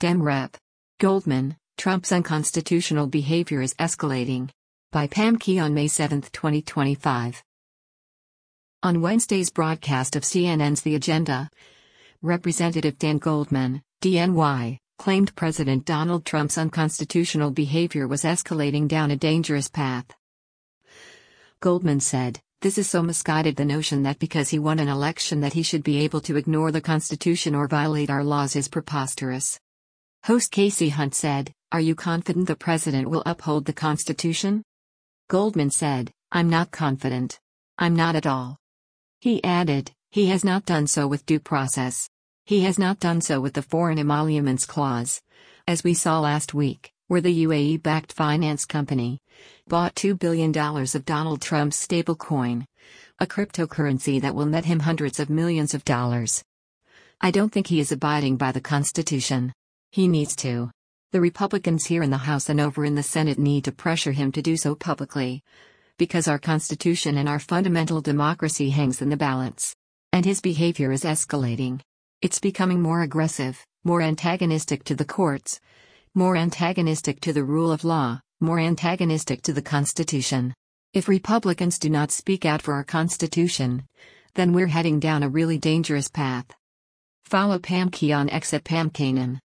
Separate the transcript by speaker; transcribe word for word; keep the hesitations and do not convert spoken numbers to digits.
Speaker 1: Dem Rep. Goldman, Trump's unconstitutional behavior is escalating. By Pam Key on May seventh, twenty twenty-five. On Wednesday's broadcast of C N N's The Agenda, Representative Dan Goldman, D N Y, claimed President Donald Trump's unconstitutional behavior was escalating down a dangerous path. Goldman said, "This is so misguided. The notion that because he won an election that he should be able to ignore the Constitution or violate our laws is preposterous." Host Casey Hunt said, "Are you confident the president will uphold the Constitution?" Goldman said, "I'm not confident. I'm not at all." He added, "He has not done so with due process. He has not done so with the Foreign Emoluments Clause. As we saw last week, where the U A E-backed finance company bought two billion dollars of Donald Trump's stablecoin, a cryptocurrency that will net him hundreds of millions of dollars. I don't think he is abiding by the Constitution. He needs to. The Republicans here in the House and over in the Senate need to pressure him to do so publicly. Because our Constitution and our fundamental democracy hangs in the balance. And his behavior is escalating. It's becoming more aggressive, more antagonistic to the courts, more antagonistic to the rule of law, more antagonistic to the Constitution. If Republicans do not speak out for our Constitution, then we're heading down a really dangerous path." Follow Pam Key on X at Pam Kanan.